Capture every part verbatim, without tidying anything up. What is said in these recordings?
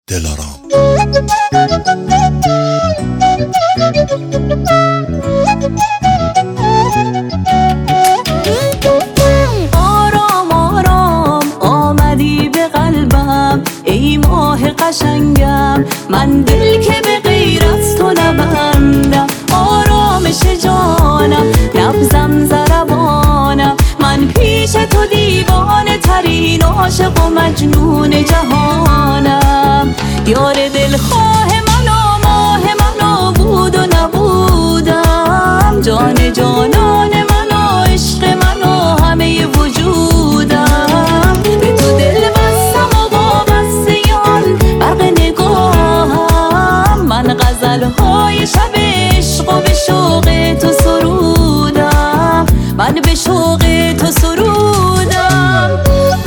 دلارام. آرام آرام آمدی به قلبم ای ماه قشنگم، من دل که به غیر از تو نبندم. آرامش جانم نبضم ضربانم، من پیش تو دیوانه ترین عاشق و مجنون جهانم. یار دلخواه من و ماه من و بود و نبودم، جان جانان من و عشق من و همه وجودم. به تو دل بستم و وابسته آن برق نگاهم، من غزلهای شب عشق و به شوق تو سرودم، من به شوق تو سرودم.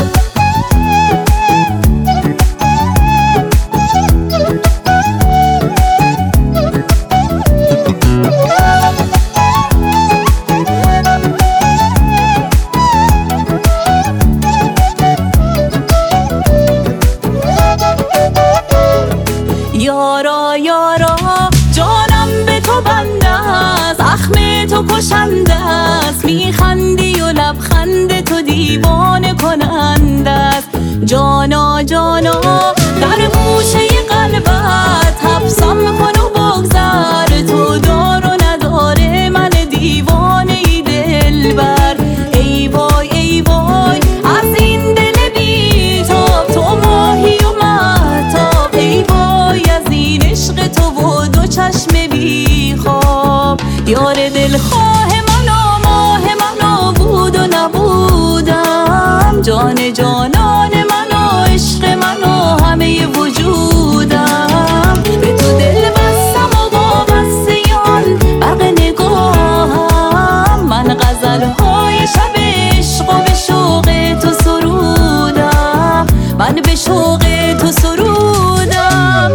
یارا یارا جانم به تو بنده است، زخم تو کشنده است، میخندی و لبخند تو دیوانه کننده است. جانا جانا در گوشه قلبت حبسم کن و بگذر، تو دار و نداره من دیوانه ای دلبر. ای وای ای وای از این دل بی‌تاب، تو ماهی و مهتاب. ای وای از این عشق تو و دو چشم بی خواب. یار دلخواه من و ماه من و بود و نبودم، جان جانان من و عشق من و همه وجودم. به تو دل بستم و وابسته آن برق نگاهم، من غزلهای شب عشق و به شوق تو سرودم، من به شوق تو سرودم.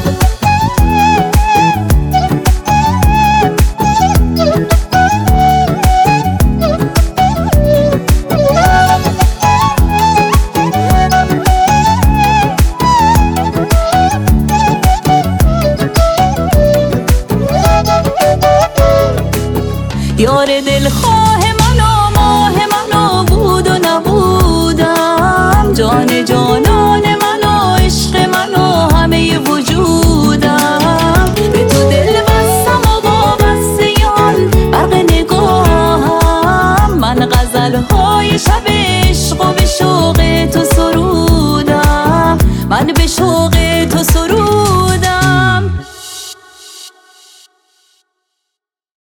یار دلخواه من و ماه من و بود و نبودم، جان جانان من و عشق من و همه وجودم. به تو دل بستم و وابسته آن برق نگاهم، من غزلهای شب عشق و به شوق تو سرودم، من به شوق تو سرودم.